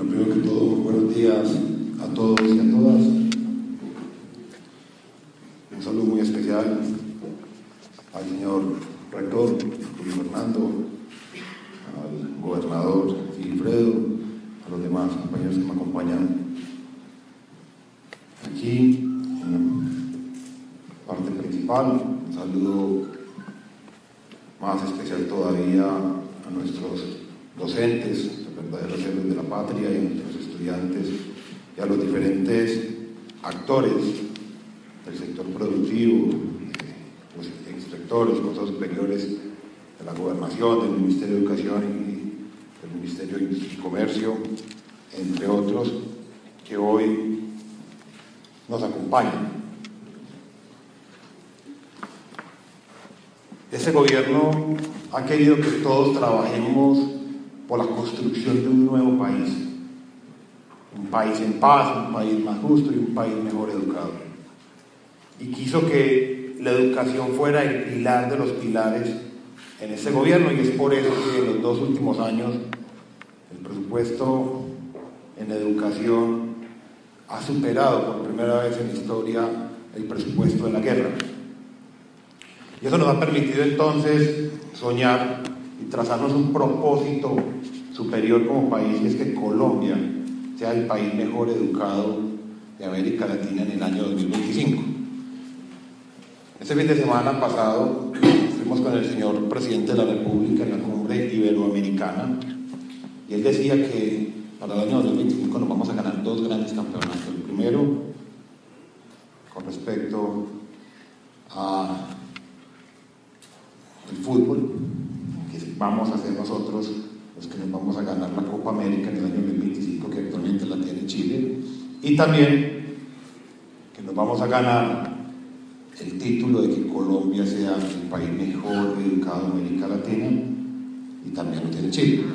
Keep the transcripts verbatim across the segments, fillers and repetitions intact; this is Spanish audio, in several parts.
Bueno, primero que todo, buenos días a todos y a todas. Un saludo muy especial al señor rector Julio Fernando, al gobernador Gilfredo, a los demás compañeros que me acompañan aquí en la parte principal. Un saludo más especial todavía a nuestros docentes, los verdaderos héroes de la patria, y a nuestros estudiantes y a los diferentes actores del sector productivo, los inspectores, consejos superiores de la gobernación, del Ministerio de Educación y del Ministerio de Comercio, entre otros, que hoy nos acompañan. Este gobierno ha querido que todos trabajemos por la construcción de un nuevo país, un país en paz, un país más justo y un país mejor educado. Y quiso que la educación fuera el pilar de los pilares en este gobierno, y es por eso que en los dos últimos años el presupuesto en educación ha superado por primera vez en la historia el presupuesto de la guerra. Y eso nos ha permitido entonces soñar y trazarnos un propósito superior como país, y es que Colombia sea el país mejor educado de América Latina en el año dos mil veinticinco. Este fin de semana pasado fuimos con el señor presidente de la República en la cumbre iberoamericana, y él decía que para el año dos mil veinticinco nos vamos a ganar dos grandes campeonatos. El primero, con respecto a el fútbol, que vamos a ser nosotros los que nos vamos a ganar la Copa América en el año dos mil veinticinco, que actualmente la tiene Chile, y también que nos vamos a ganar el título de que Colombia sea el país mejor educado de América Latina, y también lo tiene Chile.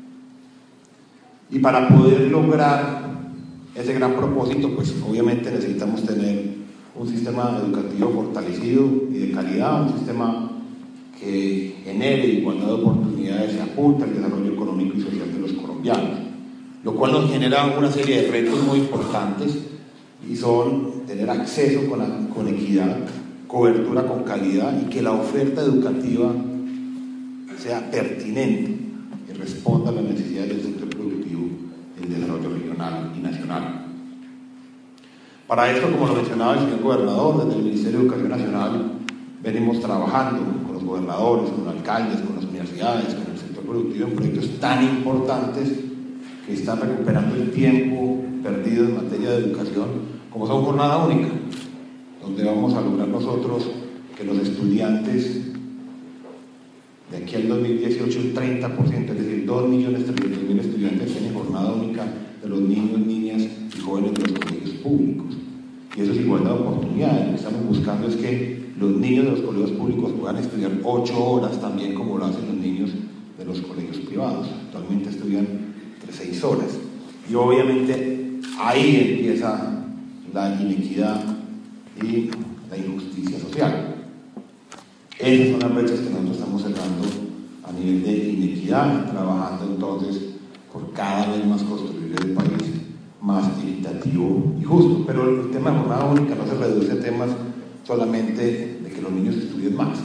Y para poder lograr ese gran propósito, pues obviamente necesitamos tener un sistema educativo fortalecido y de calidad, un sistema que genere igualdad de oportunidades y apunte al desarrollo económico y social de los colombianos, lo cual nos genera una serie de retos muy importantes, y son tener acceso con, con equidad, cobertura con calidad, y que la oferta educativa sea pertinente y responda a las necesidades del sector productivo y el desarrollo regional y nacional. Para esto, como lo mencionaba el señor gobernador, desde el Ministerio de Educación Nacional venimos trabajando con los gobernadores, con los alcaldes, con las universidades, con el sector productivo en proyectos tan importantes que están recuperando el tiempo perdido en materia de educación, como son Jornada Única, donde vamos a lograr nosotros que los estudiantes de aquí al dos mil dieciocho, el treinta por ciento, es decir, dos millones trescientos mil estudiantes tienen jornada única de los niños, niñas y jóvenes de los colegios públicos. Y eso es igualdad de oportunidades. Lo que estamos buscando es que los niños de los colegios públicos puedan estudiar ocho horas también, como lo hacen los niños de los colegios privados. Actualmente estudian entre seis horas. Y obviamente ahí empieza la inequidad y la injusticia social. Esas son las brechas que nosotros estamos cerrando a nivel de inequidad, trabajando entonces por cada vez más construir el país más equitativo y justo. Pero el tema de jornada única no se reduce a temas solamente de que los niños estudien más.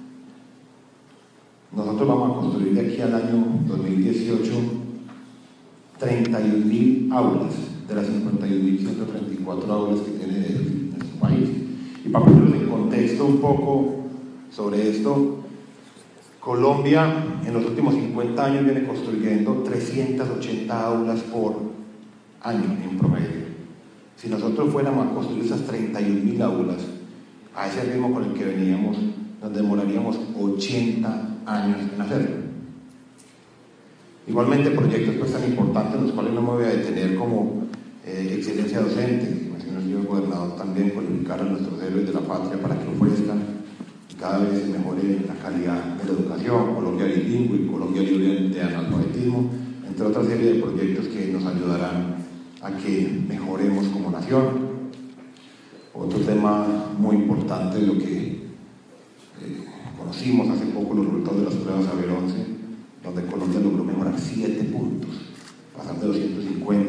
Nosotros vamos a construir de aquí al año dos mil dieciocho treinta y un mil aulas de las cincuenta y un mil ciento treinta y cuatro aulas que tiene nuestro país. Y para ponerlos en contexto un poco sobre esto, Colombia en los últimos cincuenta años viene construyendo trescientas ochenta aulas por año en promedio. Si nosotros fuéramos a construir esas treinta y un mil aulas a ese ritmo con el que veníamos, nos demoraríamos ochenta años en hacerlo. Igualmente, proyectos pues tan importantes, los cuales no me voy a detener, como eh, excelencia docente, mencionó el señor gobernador, también cualificar a nuestros héroes de la patria para que ofrezcan y cada vez se mejore la calidad de la educación, Colombia bilingüe, Colombia libre de analfabetismo, entre otra serie de proyectos que nos ayudarán a que mejoremos como nación. Otro tema muy importante, lo que eh, conocimos hace poco, los resultados de las pruebas Saber once, donde Colombia logró mejorar siete puntos, pasar de doscientos cincuenta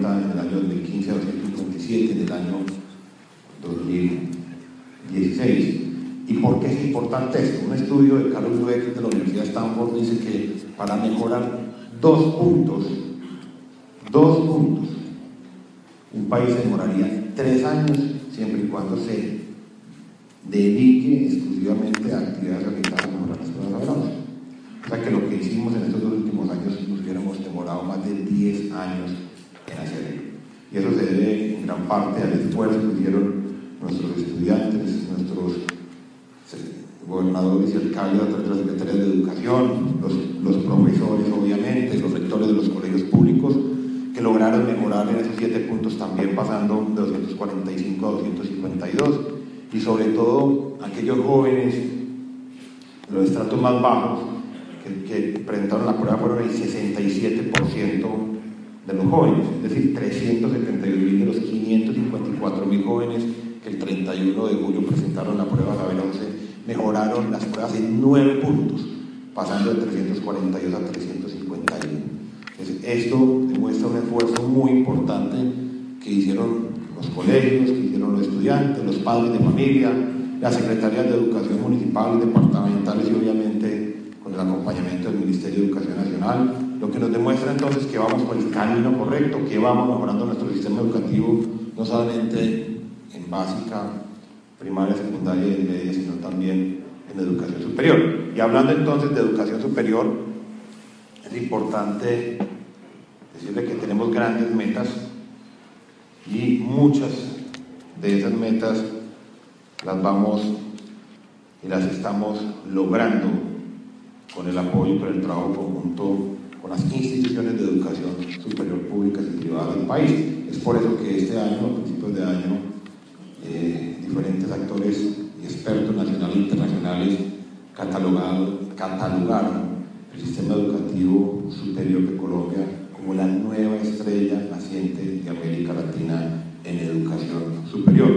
quince a doscientos cincuenta y siete en el año dos mil dieciséis. ¿Y por qué es importante esto? Un estudio de Carlos Dweck de la Universidad de Stanford dice que para mejorar dos puntos, dos puntos, un país se demoraría tres años siempre y cuando se dedique exclusivamente a actividades orientadas a mejorar las pruebas laborales. O sea que lo que hicimos en estos dos últimos años nos hubiéramos demorado más de diez años en hacerlo. Y eso se debe en gran parte al esfuerzo que hicieron nuestros estudiantes, nuestros gobernadores y alcaldes a través de las secretarías de educación, los, los profesores obviamente, los rectores de los colegios públicos, que lograron mejorar en esos siete puntos también pasando de doscientos cuarenta y cinco a doscientos cincuenta y dos, y sobre todo aquellos jóvenes de los estratos más bajos que, que presentaron la prueba fueron el sesenta y siete por ciento de los jóvenes, es decir, trescientos setenta y dos mil de los quinientos cincuenta y cuatro mil jóvenes que el treinta y uno de julio presentaron la prueba Saber once, mejoraron las pruebas en nueve puntos, pasando de trescientos cuarenta y dos a trescientos cincuenta y uno. Entonces, esto demuestra un esfuerzo muy importante que hicieron los colegios, que hicieron los estudiantes, los padres de familia, las secretarías de educación municipales, departamentales y obviamente con el acompañamiento del Ministerio de Educación Nacional, lo que nos demuestra entonces que vamos por el camino correcto, que vamos mejorando nuestro sistema educativo, no solamente en básica, primaria, secundaria y media, sino también en educación superior. Y hablando entonces de educación superior, es importante decirle que tenemos grandes metas y muchas de esas metas las vamos y las estamos logrando con el apoyo y con el trabajo conjunto con las instituciones de educación superior públicas y privadas del país. Es por eso que este año, a principios de año, eh, diferentes actores y expertos nacionales e internacionales catalogaron, catalogaron el sistema educativo superior de Colombia como la nueva estrella naciente de América Latina en educación superior.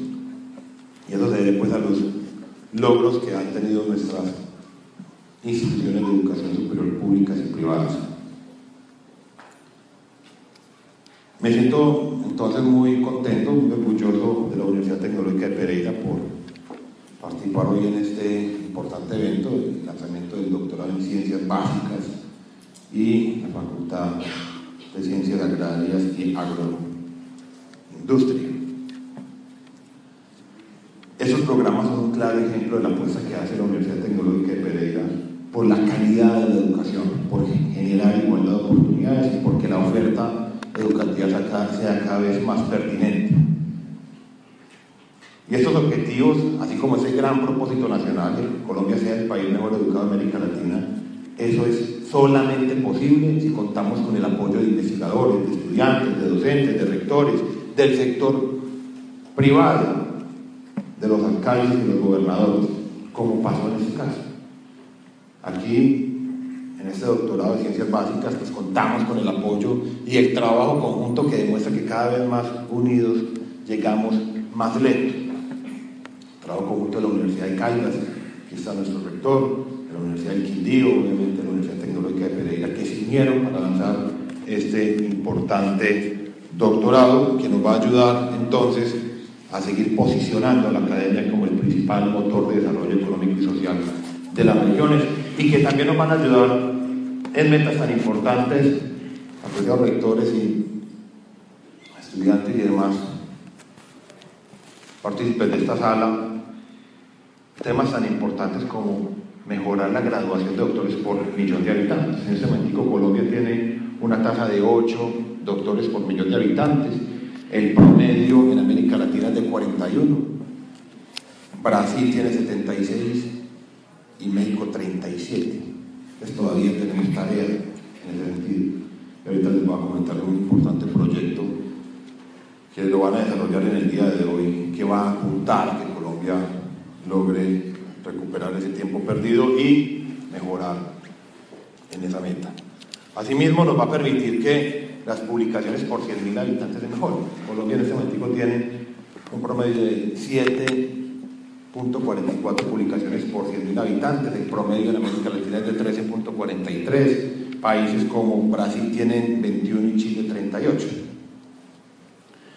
Y eso se debe pues a los logros que han tenido nuestras instituciones de educación superior públicas y privadas. Me siento entonces muy contento, muy orgulloso de la Universidad Tecnológica de Pereira por participar hoy en este importante evento, el lanzamiento del doctorado en Ciencias Básicas y la Facultad de Ciencias Agrarias y Agroindustria. Esos programas son un claro ejemplo de la apuesta que hace la Universidad Tecnológica de Pereira por la calidad de la educación, por generar igualdad de oportunidades y porque la oferta educativa sea cada vez más pertinente. Y estos objetivos, así como ese gran propósito nacional, que Colombia sea el país mejor educado de América Latina, eso es solamente posible si contamos con el apoyo de investigadores, de estudiantes, de docentes, de rectores, del sector privado, de los alcaldes y los gobernadores, como pasó en este caso. Aquí, en este doctorado de Ciencias Básicas, pues contamos con el apoyo y el trabajo conjunto que demuestra que cada vez más unidos llegamos más lejos. El trabajo conjunto de la Universidad de Caldas, aquí está nuestro rector, de la Universidad del Quindío, obviamente de la Universidad Tecnológica de Pereira, que se unieron para lanzar este importante doctorado que nos va a ayudar entonces a seguir posicionando a la academia como el principal motor de desarrollo económico y social de las regiones, y que también nos van a ayudar en metas tan importantes, apreciados rectores y estudiantes y demás partícipes de esta sala, temas tan importantes como mejorar la graduación de doctores por millón de habitantes. En este momento Colombia tiene una tasa de ocho doctores por millón de habitantes, el promedio en América Latina es de cuarenta y uno, Brasil tiene setenta y seis y México treinta y siete. Entonces todavía tenemos tarea en ese sentido. Y ahorita les voy a comentar un importante proyecto que lo van a desarrollar en el día de hoy, que va a apuntar a que Colombia logre recuperar ese tiempo perdido y mejorar en esa meta. Asimismo, nos va a permitir que las publicaciones por cien mil habitantes se mejoren. Colombia en este momento tiene un promedio de siete punto cuarenta y cuatro publicaciones por cien mil habitantes, el promedio en América Latina es de trece punto cuarenta y tres, países como Brasil tienen veintiuno y Chile treinta y ocho.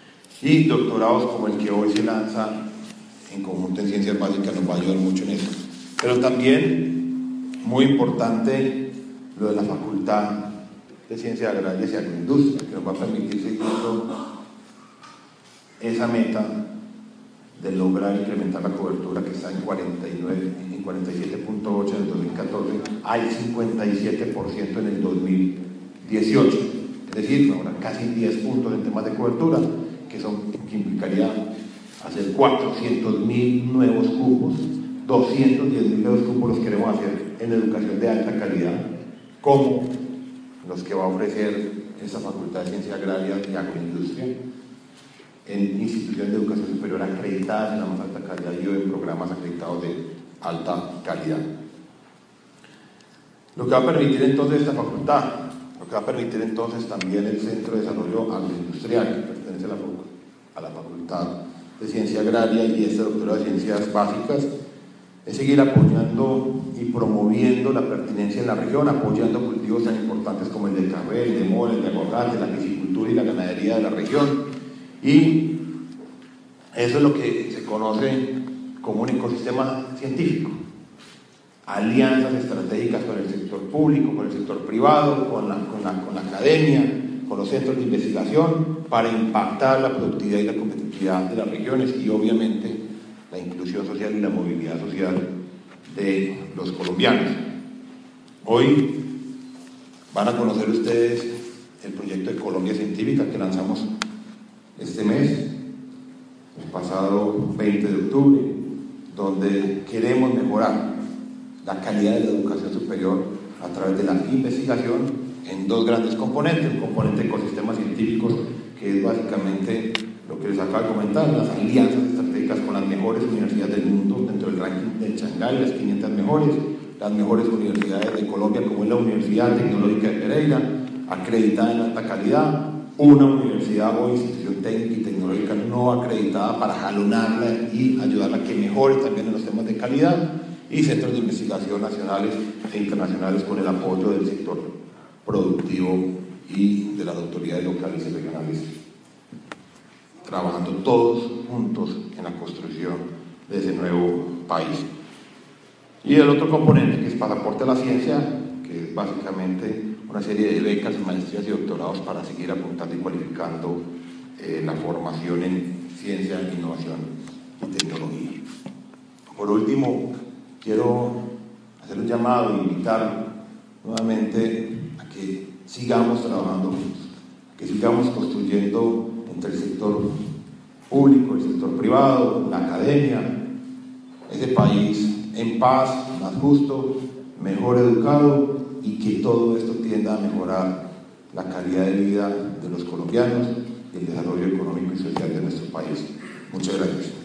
y doctorados como el que hoy se lanza en conjunto en ciencias básicas nos va a ayudar mucho en eso. Pero también, muy importante, lo de la Facultad de Ciencias Agrarias y Agroindustria, que nos va a permitir seguir esa meta de lograr incrementar la cobertura que está en cuarenta y nueve, en cuarenta y siete punto ocho en el dos mil catorce al cincuenta y siete por ciento en el dos mil dieciocho. Es decir, ahora casi diez puntos en temas de cobertura, que, son, que implicaría hacer cuatrocientos mil nuevos cupos, doscientos diez mil nuevos cupos los queremos hacer en educación de alta calidad, como los que va a ofrecer esa Facultad de Ciencias Agrarias y Agroindustria, en instituciones de educación superior acreditadas en la más alta calidad y en programas acreditados de alta calidad. Lo que va a permitir entonces esta facultad, lo que va a permitir entonces también el Centro de Desarrollo Agroindustrial, que pertenece a la, a la Facultad de Ciencia Agraria y este doctorado de Ciencias Básicas, es seguir apoyando y promoviendo la pertinencia en la región, apoyando cultivos tan importantes como el de café, el de mora, el de aguacate, la piscicultura y la ganadería de la región. Y eso es lo que se conoce como un ecosistema científico. Alianzas estratégicas con el sector público, con el sector privado, con la, con la, con la academia, con los centros de investigación, para impactar la productividad y la competitividad de las regiones y obviamente la inclusión social y la movilidad social de los colombianos. Hoy van a conocer ustedes el proyecto de Colombia Científica que lanzamos este mes, el pasado veinte de octubre, donde queremos mejorar la calidad de la educación superior a través de la investigación en dos grandes componentes: un componente de ecosistemas científicos, que es básicamente lo que les acabo de comentar, las alianzas estratégicas con las mejores universidades del mundo dentro del ranking del Shanghái, las quinientas mejores, las mejores universidades de Colombia, como es la Universidad Tecnológica de Pereira, acreditada en alta calidad, una universidad o institución técnica y tecnológica no acreditada para jalonarla y ayudarla a que mejore también en los temas de calidad, y centros de investigación nacionales e internacionales con el apoyo del sector productivo y de las autoridades locales y regionales, trabajando todos juntos en la construcción de ese nuevo país. Y el otro componente, que es Pasaporte a la Ciencia, que es básicamente una serie de becas, maestrías y doctorados para seguir apuntando y cualificando eh, la formación en ciencia, innovación y tecnología. Por último, quiero hacer un llamado e invitar nuevamente a que sigamos trabajando juntos, a que sigamos construyendo entre el sector público, el sector privado, la academia, ese país en paz, más justo, mejor educado, y que todo esto tienda a mejorar la calidad de vida de los colombianos y el desarrollo económico y social de nuestro país. Muchas gracias.